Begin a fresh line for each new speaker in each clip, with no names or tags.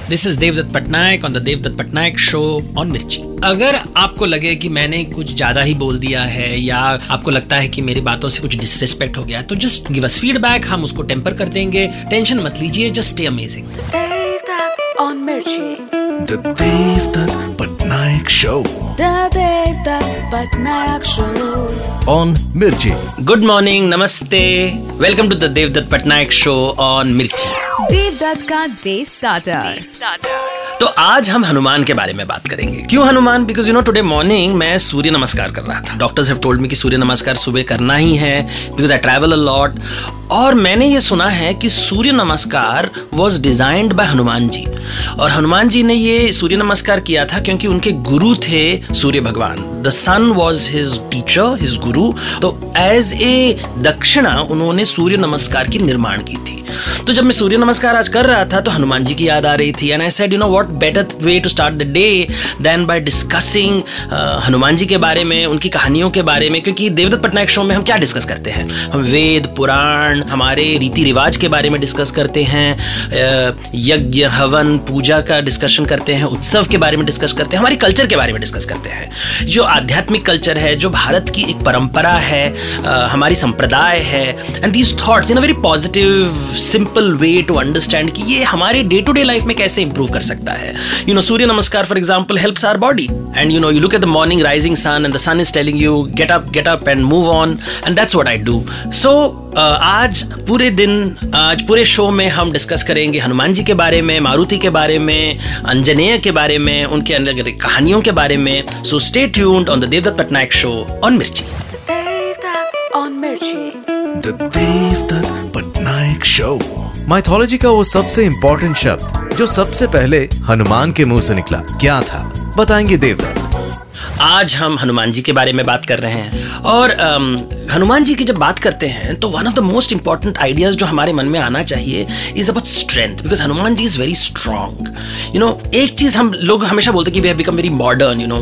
This is Devdutt Patnaik on the Devdutt Patnaik show on Mirchi. अगर आपको लगे कि मैंने कुछ ज्यादा ही बोल दिया है या आपको लगता है कि मेरी बातों से कुछ डिसरिस्पेक्ट हो गया, तो जस्ट गिव अस फीडबैक, हम उसको टेम्पर कर देंगे। टेंशन मत लीजिए, just stay amazing.
On Mirchi.
The Devdutt Patnaik Show.
The Devdutt Patnaik Show.
On Mirchi.
Good morning, नमस्ते, welcome to the Devdutt Patnaik show on Mirchi.
Devdutt का डे स्टार्टर।
तो आज हम हनुमान के बारे में बात करेंगे। क्यों Hanuman? Because you know today morning मैं सूर्य नमस्कार कर रहा था। डॉक्टर्स हैव टोल्ड मी कि सूर्य नमस्कार सुबह करना ही है because I travel a lot. और मैंने ये सुना है कि surya namaskar was designed by Hanuman ji. और हनुमान जी ने ये सूर्य नमस्कार किया था क्योंकि उनके गुरु थे सूर्य भगवान। The sun was his teacher, his guru. तो एज ए दक्षिणा उन्होंने सूर्य नमस्कार की निर्माण की थी। तो जब मैं सूर्य नमस्कार आज कर रहा था तो हनुमान जी की याद आ रही थी। And I said, you know what better way to start the day than by discussing Hanuman ji के बारे में, उनकी कहानियों के बारे में। क्योंकि देवदत्त पटनायक शो में हम क्या डिस्कस करते हैं? हम वेद, पुराण, हमारे रीति रिवाज के बारे में डिस्कस करते हैं, यज्ञ, हवन, पूजा का डिस्कशन करते हैं, उत्सव के बारे में डिस्कस करते हैं, हमारी कल्चर के बारे में डिस्कस करते हैं। जो आध्यात्मिक कल्चर है, जो भारत की एक परंपरा है, हमारी संप्रदाय है। And these thoughts in a very positive simple way to understand कि ये हमारे डे टू डे लाइफ में कैसे इंप्रूव कर सकता है। You know, surya namaskar for example helps our body. And you know, you look at the morning rising sun and the sun is telling you get up and move on, and that's what I do. So आज पूरे दिन, आज पूरे show में हम discuss करेंगे हनुमान जी के बारे में, मारुति के बारे में, अंजनेय के बारे में, उनके अंदर कहानियों के बारे में। So stay tuned on the Devdutt Patnaik show on Mirchi.
On Mirchi.
The Devdutt Patnaik Show.
Mythology का वो सबसे इम्पोर्टेंट शब्द जो सबसे पहले हनुमान के मुंह से निकला, क्या था? बताएंगे देवदत्त।
आज हम हनुमान जी के बारे में बात कर रहे हैं। और हनुमान जी की जब बात करते हैं तो one of the most important ideas जो हमारे मन में आना चाहिए is about strength, because Hanuman ji is very strong. You know, एक चीज हम लोग हमेशा बोलते हैं कि we have become very modern. You know,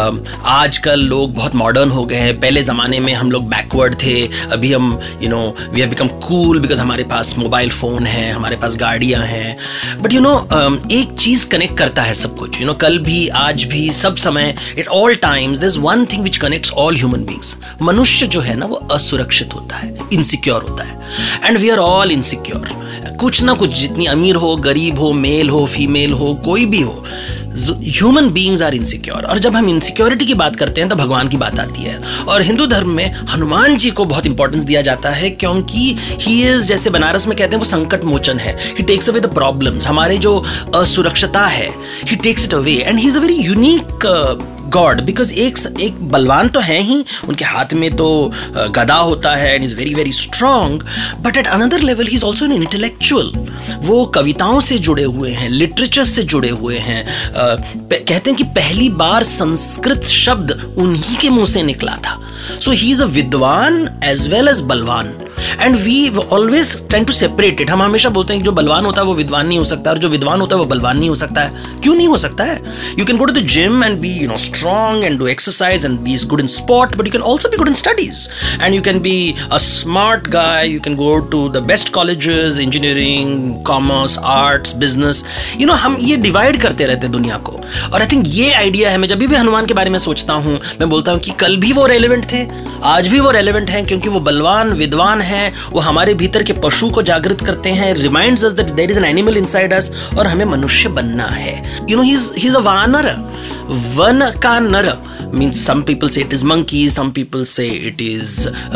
आजकल लोग बहुत मॉडर्न हो गए हैं। पहले जमाने में हम लोग बैकवर्ड थे, अभी हम we have become cool because हमारे पास मोबाइल फोन है, हमारे पास गाड़ियां हैं। बट यू नो, एक चीज कनेक्ट करता है सब कुछ। यू नो, कल भी, आज भी, सब समय, at all times there is one thing which connects all human beings. मनुष्य जो है ना वो असुरक्षित होता है, इनसिक्योर होता है। And we are all insecure. कुछ ना कुछ, जितनी अमीर हो, गरीब हो, मेल हो, फीमेल हो, कोई भी हो, ह्यूमन बीइंग्स आर इनसिक्योर। और जब हम इनसिक्योरिटी की बात करते हैं तो भगवान की बात आती है। और हिंदू धर्म में हनुमान जी को बहुत इंपॉर्टेंस दिया जाता है क्योंकि ही इज, जैसे बनारस में कहते हैं, वो संकट मोचन है। He takes away the problems. हमारे जो असुरक्षता है, he takes it away. And he is a very unique god because एक बलवान तो है ही, उनके हाथ में तो गदा होता है and is very very strong, but at another level he is also an intellectual. वो कविताओं से जुड़े हुए हैं, लिटरेचर से जुड़े हुए हैं। कहते हैं कि पहली बार संस्कृत शब्द उन्हीं के मुंह से निकला था। सो ही इज अ विद्वान एज वेल एज बलवान। And we always trying to separate it. हम हमेशा बोलते हैं कि जो बलवान होता है वो विद्वान नहीं हो सकता, और जो विद्वान होता है वो बलवान नहीं हो सकता है। क्यों नहीं हो सकता है? You can go to the gym and be strong and do exercise and be good in sport, but you can also be good in studies, and you can be a smart guy. You can go to the best colleges, engineering, commerce, arts, business. You know, हम ये divide करते रहते हैं दुनिया को। और I think ये idea है, मैं जब भी हनुमान के बारे में सोचता हूँ मैं बोलता हूँ कि कल भी वो रेलेवेंट थे, आज भी वो रेलेवेंट हैं, क्योंकि वो बलवान, विद्वान हैं। वो हमारे भीतर के पशु को जागृत करते हैं, reminds us that there is an animal inside us, और हमें मनुष्य बनना है। You know, he is a वानर, वन का नर। Means some people say it is monkey, some people say it is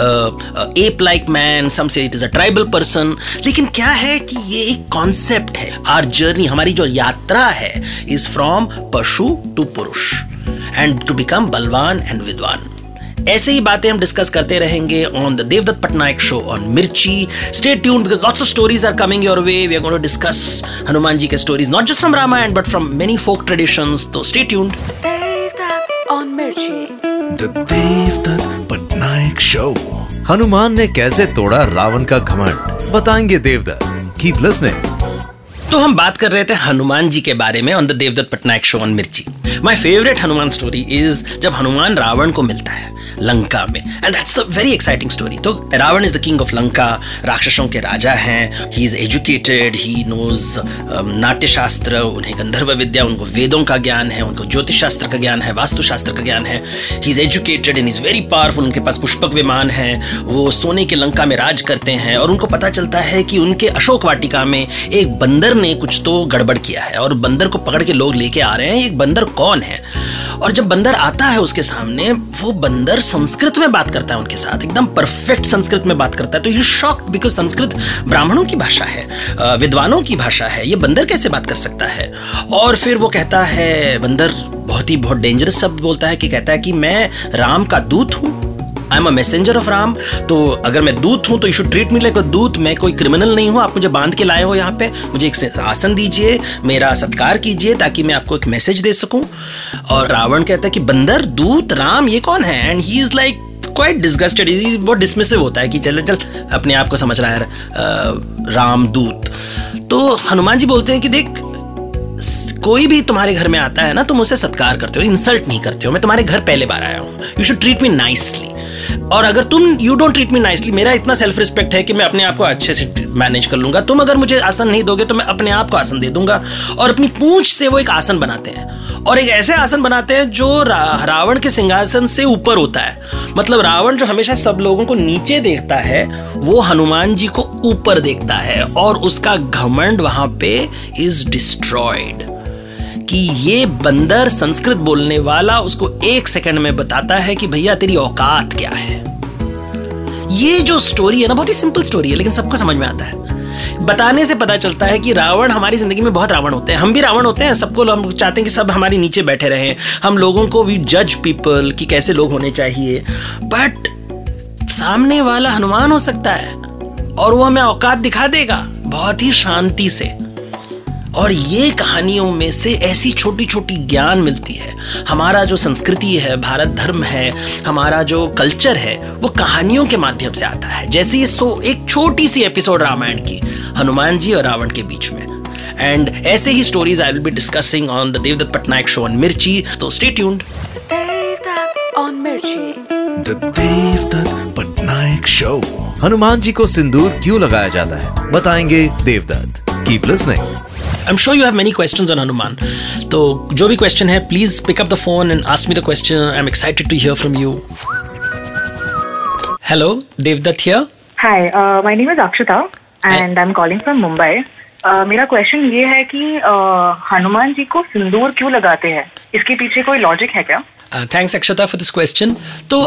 ape-like man, some say it is a tribal person. लेकिन क्या है कि ये एक कॉन्सेप्ट है। Our journey, हमारी जो यात्रा है, is from पशु to पुरुष and to become बलवान and विद्वान। ऐसे ही बातें हम डिस्कस करते रहेंगे on the Devdutt Patnaik show on Mirchi. Stay tuned because lots of stories are coming your way. We are going to discuss Hanuman ji के stories, not just from Ramayan but from many folk traditions. तो stay tuned
On Mirchi.
The Devdutt Patnaik Show.
Hanuman ने कैसे तोड़ा रावण का घमंड, बताएंगे Devdutt. Keep listening.
तो हम बात कर रहे थे हनुमान जी के बारे में on the Devdutt Patnaik show on Mirchi. My favourite Hanuman story is जब हनुमान रावण को मिलता है। लंका में, and that's a very exciting story. तो Ravan is the king of Lanka, राक्षसों के राजा हैं, he is educated, he knows Natya Shastra, उन्हें गंधर्व विद्या, उनको वेदों का ज्ञान है, उनको ज्योतिष शास्त्र का ज्ञान है, वास्तु शास्त्र का ज्ञान है, he is educated and is very powerful, उनके पास पुष्पक विमान है, वो सोने के लंका में राज करते हैं, और उनको पता चलता है कि उनके अशोक वाटिका में एक बंदर ने कुछ तो गड़बड़ किया है और बंदर को पकड़ के लोग लेके आ रहे हैं। एक बंदर कौन है? और जब बंदर आता है उसके सामने, वो बंदर संस्कृत में बात करता है उनके साथ, एकदम परफेक्ट संस्कृत में बात करता है। तो ही शॉक्ड, बिकॉज संस्कृत ब्राह्मणों की भाषा है, विद्वानों की भाषा है, ये बंदर कैसे बात कर सकता है? और फिर वो कहता है, बंदर बहुत डेंजरस शब्द बोलता है कि कहता है कि मैं राम का दूत हूँ, I am a messenger of Ram. तो अगर मैं दूत हूं तो you should treat me like a दूत, मैं कोई क्रिमिनल नहीं हूं, आप मुझे बांध के लाए हो यहाँ पे, मुझे एक आसन दीजिए, मेरा सत्कार कीजिए ताकि मैं आपको एक मैसेज दे सकूं। और रावण कहता है कि बंदर, दूत, राम, ये कौन है? And he is like quite disgusted, बहुत डिसमिसिव होता है कि चल अपने आप को समझ रहा है राम दूत। तो हनुमान जी बोलते हैं कि देख, कोई भी तुम्हारे घर में आता है ना, तुम उसे सत्कार करते हो, इंसल्ट नहीं करते हो। मैं तुम्हारे घर पहले बार आया हूं, you should treat me nicely. और अगर तुम you don't treat me nicely, मेरा इतना सेल्फ रिस्पेक्ट है कि मैं अपने आप को अच्छे से मैनेज कर लूंगा। तुम अगर मुझे आसन नहीं दोगे तो मैं अपने आप को आसन दे दूंगा। और अपनी पूंछ से वो एक आसन बनाते हैं, और एक ऐसे आसन बनाते हैं जो रावण के सिंहासन से ऊपर होता है। मतलब रावण जो हमेशा सब लोगों को नीचे देखता है, वो हनुमान जी को ऊपर देखता है, और उसका घमंड वहां पे इज डिस्ट्रॉयड कि ये बंदर संस्कृत बोलने वाला उसको 1 सेकंड में बताता है कि भैया तेरी औकात क्या है। ये जो स्टोरी है ना, बहुत ही सिंपल स्टोरी है, लेकिन सबको समझ में आता है। बताने से पता चलता है कि रावण, हमारी जिंदगी में बहुत रावण होते हैं, हम भी रावण होते हैं, सबको हम चाहते हैं कि सब हमारे नीचे बैठे रहें। हम लोगों को वी जज पीपल कि कैसे लोग होने चाहिए, बट सामने वाला हनुमान हो सकता है और वो हमें औकात दिखा देगा बहुत ही शांति से। और ये कहानियों में से ऐसी छोटी छोटी ज्ञान मिलती है। हमारा जो संस्कृति है, भारत धर्म है, हमारा जो कल्चर है, वो कहानियों के माध्यम से आता है। जैसे ये एक छोटी सी एपिसोड रामायण की, हनुमान जी और रावण के बीच में। एंड ऐसे ही stories I will be discussing on the Devdutt Patnaik show on Mirchi, तो stay tuned.
Devdutt on Mirchi.
The Devdutt Patnaik show.
Hanuman ji को सिंदूर क्यों लगाया जाता है, बताएंगे Devdutt. Keep listening.
I'm sure you have many questions on Hanuman. तो जो भी क्वेश्चन है, please pick up the phone and ask me the question. I'm excited to hear from you. Hello, Devdutt here.
Hi, my name is Akshita and I'm calling from Mumbai. मेरा question ये है कि हनुमान जी को सिंदूर क्यों लगाते हैं, इसके पीछे कोई लॉजिक है क्या?
Thanks Akshata for this question. तो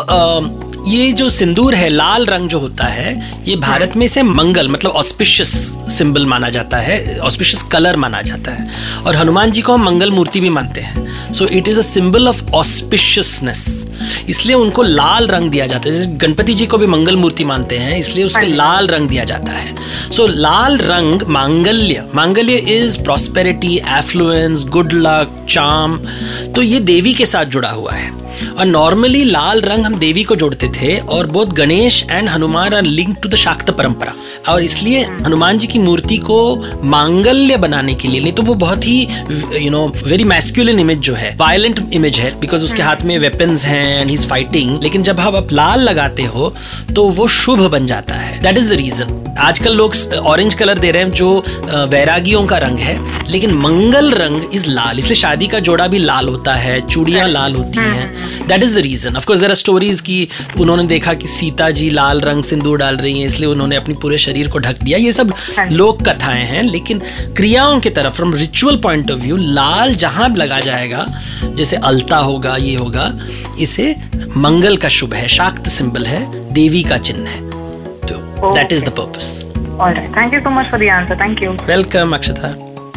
ये जो सिंदूर है, लाल रंग जो होता है, ये भारत में से मंगल, मतलब ऑस्पिशियस सिंबल माना जाता है, ऑस्पिशियस कलर माना जाता है। और हनुमान जी को हम मंगल मूर्ति भी मानते हैं। So it is a symbol of auspiciousness, इसलिए उनको लाल रंग दिया जाता है। जैसे गणपति जी को भी मंगल मूर्ति मानते हैं, इसलिए उसको लाल रंग दिया जाता है। सो लाल रंग मांगल्य is prosperity, affluence, good luck, charm. तो ये देवी के साथ जुड़ा हुआ है। और नॉर्मली लाल रंग हम देवी को जोड़ते थे, और both Ganesh and Hanuman are linked to the Shakta परंपरा। और इसलिए हनुमान जी की मूर्ति को मांगल्य बनाने के लिए, नहीं तो वो बहुत ही वेरी मैस्कुलिन इमेज जो है, वायलेंट इमेज है, बिकॉज उसके हाथ में वेपन्स हैं एंड ही इज फाइटिंग। लेकिन जब आप लाल लगाते हो तो वो शुभ बन जाता है। That is the reason. आजकल लोग ऑरेंज कलर दे रहे हैं जो वैरागियों का रंग है, लेकिन मंगल रंग इज लाल, इसलिए शादी का जोड़ा भी लाल होता है, चूड़ियां लाल होती हैं। That is the reason. Of course there are stories कि उन्होंने देखा कि सीता जी लाल रंग सिंदूर डाल रही हैं, इसलिए उन्होंने अपने पूरे शरीर को ढक दिया। ये सब लोक कथाएं हैं, लेकिन क्रियाओं की तरफ, from ritual point of view, लाल जहां लगा जाएगा, जैसे अलता होगा, ये होगा, इसे मंगल का शुभ है, शाक्त सिंबल है, देवी का चिन्ह है। तो that is the purpose.
Alright, thank you so much for the answer. Thank you.
Welcome Akshata.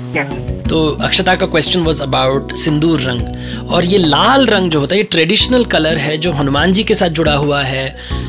तो अक्षता का क्वेश्चन वाज अबाउट सिंदूर रंग, और ये लाल रंग जो होता है, ये ट्रेडिशनल कलर है जो हनुमान जी के साथ जुड़ा हुआ है।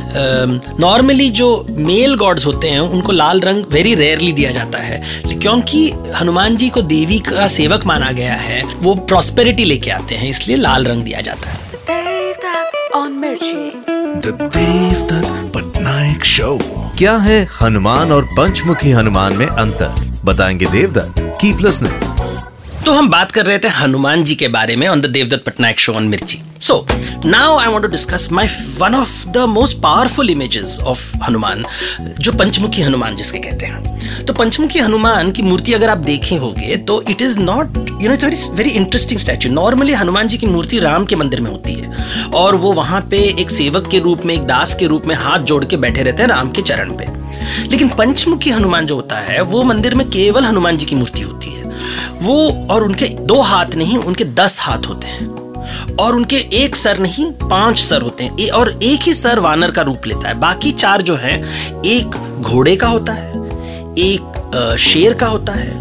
नॉर्मली जो मेल गॉड्स होते हैं उनको लाल रंग वेरी रेयरली दिया जाता है, क्योंकि हनुमान जी को देवी का सेवक माना गया है, वो प्रॉस्पेरिटी लेके आते हैं, इसलिए लाल रंग दिया जाता है।
Devdutt on Mirchi.
The Devdutt Patnaik show.
क्या है हनुमान और पंचमुखी हनुमान में अंतर, बताएंगे देवदत्त। Keep listening.
तो हम बात कर रहे थे हनुमान जी के बारे में on the Devdutt Patnaik show on Mirchi. So now I want to discuss one of the most powerful images of Hanuman, जो पंचमुखी हनुमान जिसके कहते हैं. तो पंचमुखी हनुमान की मूर्ति अगर आप देखे होंगे तो it is not, you know, it's very interesting statue. Normally Hanuman ji की मूर्ति राम के मंदिर में होती है और वो वहां पे एक सेवक के रूप में, एक दास के रूप में हाथ जोड़ के बैठे रहते हैं राम के चरण पे. लेकिन पंचमुखी हनुमान जो होता है वो मंदिर में केवल हनुमान जी की मूर्ति होती है. वो और उनके 2 हाथ नहीं, उनके 10 हाथ होते हैं और उनके 1 सर नहीं 5 सर होते हैं और एक ही सर वानर का रूप लेता है. बाकी 4 जो हैं, एक घोड़े का होता है, एक शेर का होता है,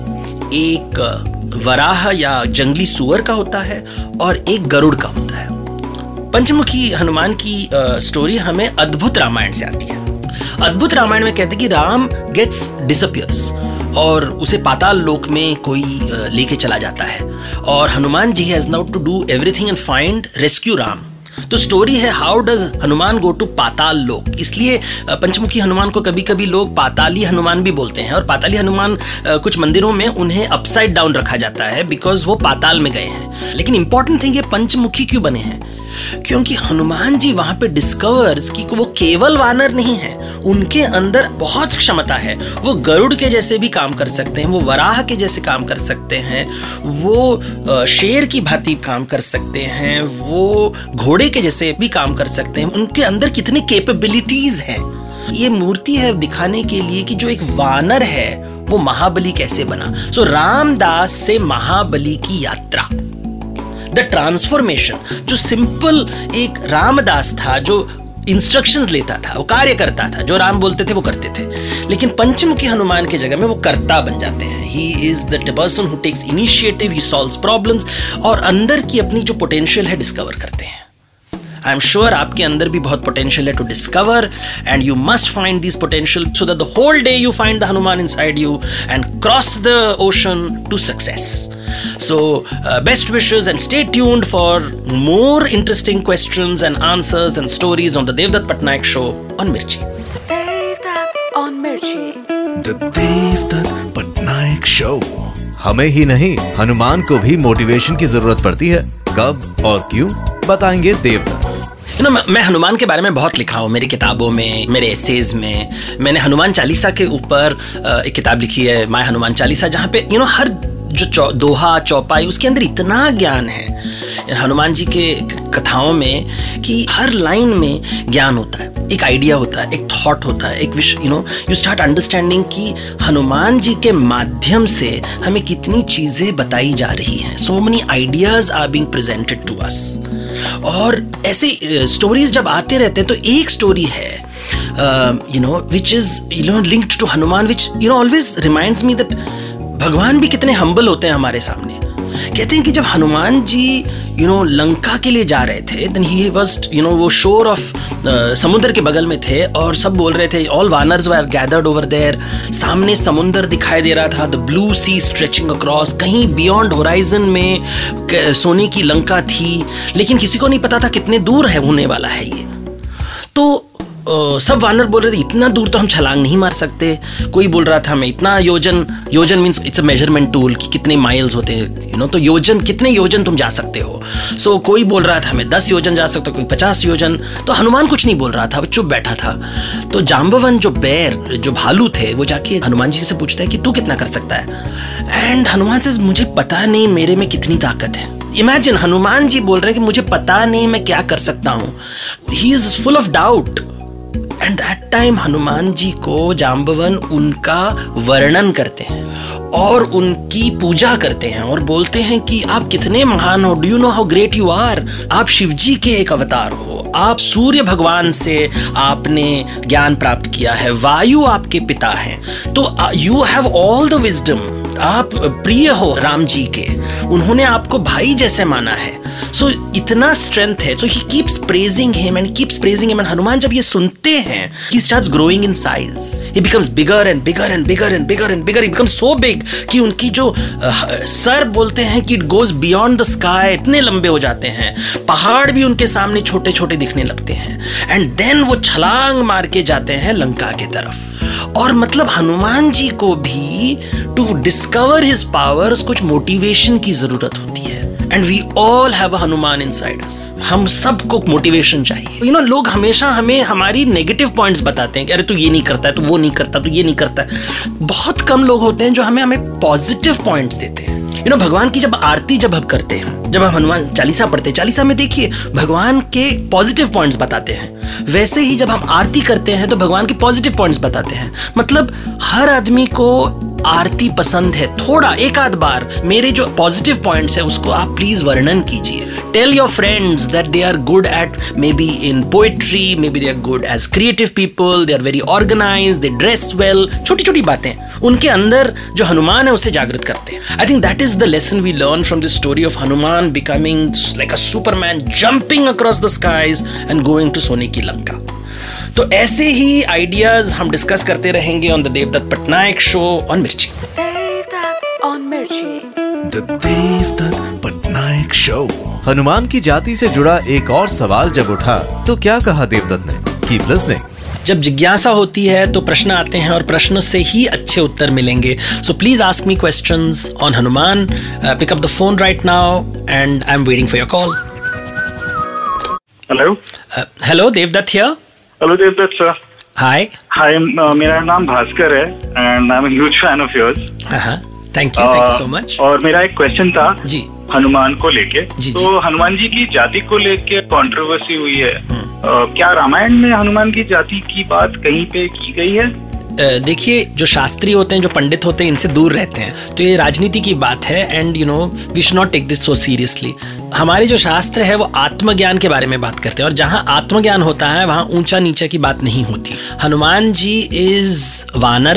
एक वराह या जंगली सुअर का होता है और एक गरुड़ का होता है. पंचमुखी हनुमान की स्टोरी हमें अद्भुत रामायण से आती है. अद्भुत रामायण में कहते हैं कि राम गेट्स डिसअपियर्स और उसे पाताल लोक में कोई लेके चला जाता है और Hanuman ji has now to do everything and find rescue Ram. तो स्टोरी है how does Hanuman go to Patal Lok. इसलिए पंचमुखी हनुमान को कभी कभी लोग पाताली हनुमान भी बोलते हैं और पाताली हनुमान कुछ मंदिरों में उन्हें अपसाइड डाउन रखा जाता है बिकॉज वो पाताल में गए हैं. लेकिन इंपॉर्टेंट थिंग, ये पंचमुखी क्यों बने हैं? क्योंकि हनुमान जी वहां पे डिस्कवर्स कि वो केवल वानर नहीं है, उनके अंदर बहुत क्षमता है. वो गरुड़ के जैसे भी काम कर सकते हैं, वो वराह के जैसे काम कर सकते हैं, वो शेर की भांति काम कर सकते हैं, वो घोड़े के जैसे भी काम कर सकते हैं. उनके अंदर कितने कैपेबिलिटीज हैं. ये मूर्ति है दिखाने के लिए कि जो एक वानर है वो महाबली कैसे बना. सो रामदास से महाबली की यात्रा, द ट्रांसफॉर्मेशन. जो सिंपल एक रामदास था जो इंस्ट्रक्शंस लेता था, वो कार्य करता था, जो राम बोलते थे वो करते थे. लेकिन पंचमुखी हनुमान की जगह में वो कर्ता बन जाते हैं. He is the person who takes initiative, he solves problems और अंदर की अपनी जो पोटेंशियल है डिस्कवर करते हैं. आई एम श्योर आपके अंदर भी बहुत पोटेंशियल है to discover and you must find this potential so that the whole day you find the Hanuman inside you and cross the ocean to success. So, best wishes and stay tuned for more interesting questions and answers and stories on the Devdutt Patnaik Show on Mirchi.
Devdutt on Mirchi.
The Devdutt Patnaik Show.
हमें ही नहीं, हनुमान को भी motivation की जरूरत पड़ती है. कब और क्यों, बताएंगे देवदत्त.
मैं हनुमान के बारे में बहुत लिखा हूँ मेरी किताबों में, मेरे एसेज में. मैंने हनुमान चालीसा के ऊपर एक किताब लिखी है, माय हनुमान चालीसा, जहाँ पे हर जो दोहा चौपाई उसके अंदर इतना ज्ञान है हनुमान जी के कथाओं में कि हर लाइन में ज्ञान होता है, एक आइडिया होता है, एक थॉट होता है, एक विश. यू स्टार्ट अंडरस्टैंडिंग कि हनुमान जी के माध्यम से हमें कितनी चीजें बताई जा रही हैं. So many ideas are being presented to us. और ऐसे स्टोरीज जब आते रहते हैं तो एक स्टोरी है which is linked to Hanuman, which always reminds me that भगवान भी कितने हम्बल होते हैं हमारे सामने. कहते हैं कि जब हनुमान जी लंका के लिए जा रहे थे, then he was वो शोर ऑफ समुद्र के बगल में थे और सब बोल रहे थे, all वानर्स were gathered over there. सामने समुद्र दिखाई दे रहा था, the blue sea stretching across. कहीं beyond horizon में सोने की लंका थी, लेकिन किसी को नहीं पता था कितने दूर है होने वाला है ये. तो सब वानर बोल रहे थे इतना दूर तो हम छलांग नहीं मार सकते. कोई बोल रहा था हमें इतना योजन means it's a measurement tool कि कितने माइल्स होते हैं, तो योजन, कितने योजन तुम जा सकते हो. सो कोई बोल रहा था हमें 10 योजन जा सकते हो, कोई 50 योजन. तो हनुमान कुछ नहीं बोल रहा था, वो चुप बैठा था. तो जाम्बवन जो बैर, जो भालू थे, वो जाके हनुमान जी से पूछता है कि तू कितना कर सकता है. एंड हनुमान से मुझे पता नहीं मेरे में कितनी ताकत है. इमेजिन हनुमान जी बोल रहे हैं कि मुझे पता नहीं मैं क्या कर सकता हूँ. He is full of doubt. And that time Hanuman ji को जाम्बवन उनका वर्णन करते हैं और उनकी पूजा करते हैं और बोलते हैं कि आप कितने महान हो. Do you know how great you are. आप शिव जी के एक अवतार हो, आप सूर्य भगवान से आपने ज्ञान प्राप्त किया है, वायु आपके पिता हैं, तो you have all the wisdom. आप प्रिय हो राम जी के, उन्होंने आपको भाई जैसे माना है. सो इतना स्ट्रेंथ है. So he keeps praising him and keeps praising him. And Hanuman जब ये सुनते हैं, he starts growing in size. He becomes bigger and bigger and bigger and bigger and bigger. He becomes so big कि उनकी जो sir बोलते हैं कि it goes beyond the sky, इतने लंबे हो जाते हैं. पहाड़ भी उनके सामने छोटे छोटे दिखने लगते हैं. एंड देन वो छलांग मार के जाते हैं लंका की तरफ. और मतलब हनुमान जी को भी टू डिस्कवर हिज पावर्स कुछ मोटिवेशन की जरूरत होती है। And we all have a Hanuman inside us. हम सबको मोटिवेशन चाहिए। लोग हमेशा हमें हमारी नेगेटिव पॉइंट्स बताते हैं कि अरे तू ये नहीं करता है, तू वो नहीं करता, तू ये नहीं करता है। बहुत कम लोग होते हैं जो हमें पॉजिटिव पॉइंट्स देते हैं। भगवान की जब आरती जब हम करते हैं, जब हम हनुमान चालीसा पढ़ते हैं, चालीसा में देखिए भगवान के पॉजिटिव पॉइंट्स बताते हैं। वैसे ही जब हम आरती करते हैं तो भगवान के पॉजिटिव पॉइंट्स बताते हैं। मतलब हर आदमी को आरती पसंद है। थोड़ा एक आध बार मेरे जो पॉजिटिव पॉइंट्स है उसको आप प्लीज वर्णन कीजिए। Tell your friends that they are good at maybe in poetry, maybe they are good as creative people, they are very organised, they dress well. छोटी छोटी बातें उनके अंदर जो हनुमान है उसे जागृत करते हैं। I think that is the lesson we learn from this story of Hanuman becoming like a superman, jumping across the skies and going to सोने की लंका। तो ऐसे ही आइडियाज हम डिस्कस करते रहेंगे on the Devdutt Patnaik show on Mirchi.
Devdutt on Mirchi.
The Devdutt Patnaik Show.
Hanuman की जाति से जुड़ा एक और सवाल जब उठा तो क्या कहा देवदत्त ने? Keep listening.
जब जिज्ञासा होती है तो प्रश्न आते हैं और प्रश्न से ही अच्छे उत्तर मिलेंगे। So please ask me questions on Hanuman. Pick up the phone right now and I am waiting for your call.
Hello
hello, Devdutt here.
Hello Devdutt sir.
Hi.
Hi, मेरा नाम भास्कर है and I am a huge fan of yours.
Thank you so much.
और मेरा एक question था
जी
हनुमान को लेके।
जी,
तो हनुमान जी की जाति को लेके कंट्रोवर्सी हुई है। क्या रामायण में हनुमान की जाति की बात कहीं पे की गई है?
देखिए, जो शास्त्री होते हैं, जो पंडित होते हैं, इनसे दूर रहते हैं। तो ये राजनीति की बात है and we should not take this so seriously. हमारे जो शास्त्र है वो आत्मज्ञान के बारे में बात करते हैं और जहाँ आत्मज्ञान होता है वहाँ ऊंचा नीचा की बात नहीं होती। हनुमान जी इज वानर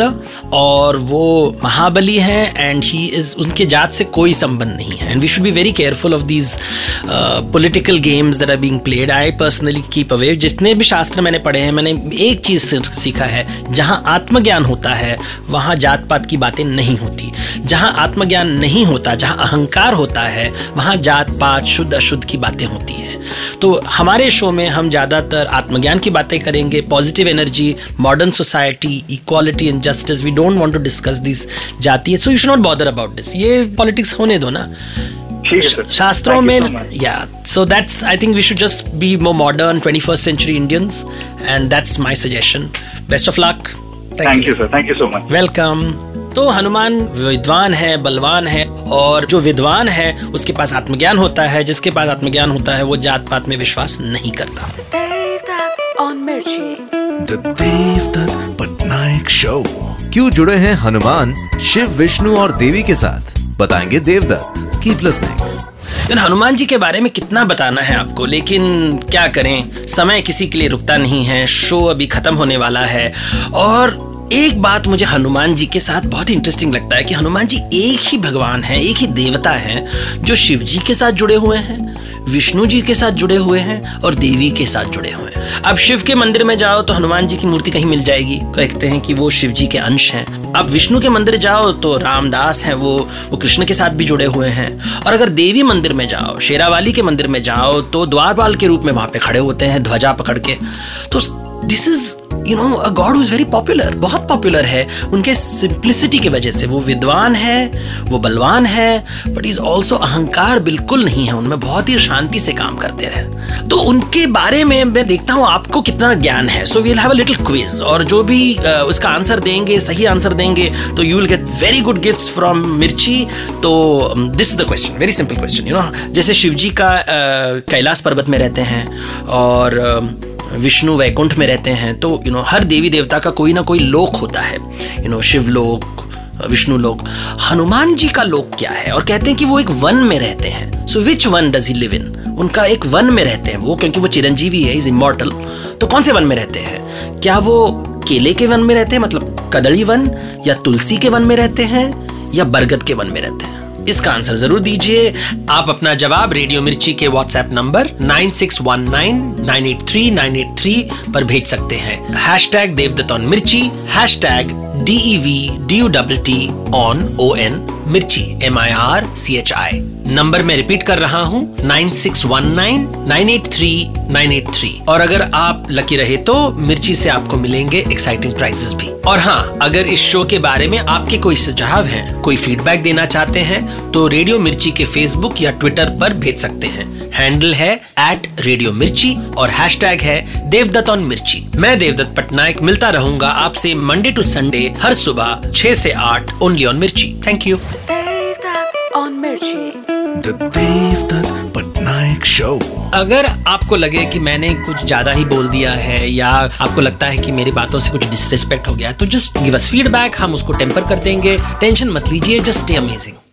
और वो महाबली हैं एंड ही इज, उनके जात से कोई संबंध नहीं है। And we should be very careful of these political games that are being played. I personally keep away. जितने भी शास्त्र मैंने पढ़े हैं, मैंने एक चीज सीखा है, जहाँ आत्मज्ञान होता है वहाँ जात पात की बातें नहीं होती। जहाँ आत्मज्ञान नहीं होता, जहाँ अहंकार होता है, वहाँ जात पात शुद्ध अशुद्ध की बातें होती हैं। तो हमारे शो में हम ज़्यादातर आत्मज्ञान की बातें करेंगे, positive energy, modern society, equality and justice. We don't want to discuss this जाति, so you should not bother about this. ये पॉलिटिक्स होने दो ना शास्त्रों में। या so that's, I think we should just be more modern 21st century Indians and that's my suggestion. Best of luck.
Thank you sir, thank you so much.
Welcome. तो हनुमान विद्वान है, बलवान है, और जो विद्वान है उसके पास आत्मज्ञान होता है। जिसके पास आत्मज्ञान होता है वो जात पात में विश्वास नहीं करता।
Devdutt on Mirchi.
The Devdutt Patnaik Show.
क्यों जुड़े हैं हनुमान शिव, विष्णु और देवी के साथ? बताएंगे देवदत्त। Keep listening.
हनुमान जी के बारे में कितना बताना है आपको, लेकिन क्या करें, समय किसी के लिए रुकता नहीं है। शो अभी खत्म होने वाला है। और एक बात मुझे हनुमान जी के साथ बहुत इंटरेस्टिंग लगता है कि हनुमान जी एक ही भगवान है, एक ही देवता है जो शिव जी के साथ जुड़े हुए हैं, विष्णु जी के साथ जुड़े हुए हैं और देवी के साथ जुड़े हुए हैं। अब शिव के मंदिर में जाओ तो हनुमान जी की मूर्ति कहीं मिल जाएगी, कहते हैं कि वो शिव जी के अंश हैं। अब विष्णु के मंदिर जाओ तो रामदास हैं, वो कृष्ण के साथ भी जुड़े हुए हैं। और अगर देवी मंदिर में जाओ, शेरावाली के मंदिर में जाओ तो द्वारपाल के रूप में वहां पे खड़े होते हैं ध्वजा पकड़ के। तो this is a god who is very popular, बहुत पॉपुलर है उनके सिंप्लिसिटी की वजह से। वो विद्वान है, वो बलवान है, बट इज ऑल्सो अहंकार बिल्कुल नहीं है उनमें, बहुत ही शांति से काम करते रहे। तो उनके बारे में मैं देखता हूँ आपको कितना ज्ञान है। So we will have a little quiz, और जो भी उसका आंसर देंगे, सही आंसर देंगे, तो you will get very good gifts from Mirchi. तो this is the question, very simple question. जैसे शिव जी का कैलाश पर्वत में रहते हैं और विष्णु वैकुंठ में रहते हैं, तो हर देवी देवता का कोई ना कोई लोक होता है। शिव लोक, विष्णु लोक। हनुमान जी का लोक क्या है? और कहते हैं कि वो एक वन में रहते हैं। So which one does he live in? उनका एक वन में रहते हैं वो, क्योंकि वो चिरंजीवी है, इज इमॉर्टल। तो कौन से वन में रहते हैं? क्या वो केले के वन में रहते हैं, मतलब कदली वन, या तुलसी के वन में रहते हैं, या बरगद के वन में रहते हैं? इसका आंसर जरूर दीजिए। आप अपना जवाब रेडियो मिर्ची के व्हाट्सएप नंबर 9619983983 पर भेज सकते हैं। #Devdutt on Mirchi, #DEVDUTT on ON Mirchi, MIRCHI। Number मैं रिपीट कर रहा हूँ 9619983983। और अगर आप लकी रहे तो मिर्ची से आपको मिलेंगे एक्साइटिंग प्राइजेस भी। और हाँ, अगर इस शो के बारे में आपके कोई सुझाव हैं, कोई फीडबैक देना चाहते हैं तो रेडियो मिर्ची के फेसबुक या ट्विटर पर भेज सकते हैं। हैंडल है @रेडियोमिर्ची और हैशटैग है देवदत्त ऑन मिर्ची। मैं देवदत्त पटनायक मिलता रहूंगा आपसे मंडे टू संडे हर सुबह 6 से 8 only on Mirchi. Thank you.
Devdutt on Mirchi.
The Devdutt Patnaik Show.
अगर आपको लगे कि मैंने कुछ ज्यादा ही बोल दिया है या आपको लगता है कि मेरी बातों से कुछ डिसरिस्पेक्ट हो गया है तो जस्ट गिव अस फीडबैक, हम उसको टेम्पर कर देंगे। टेंशन मत लीजिए, जस्ट स्टे अमेजिंग।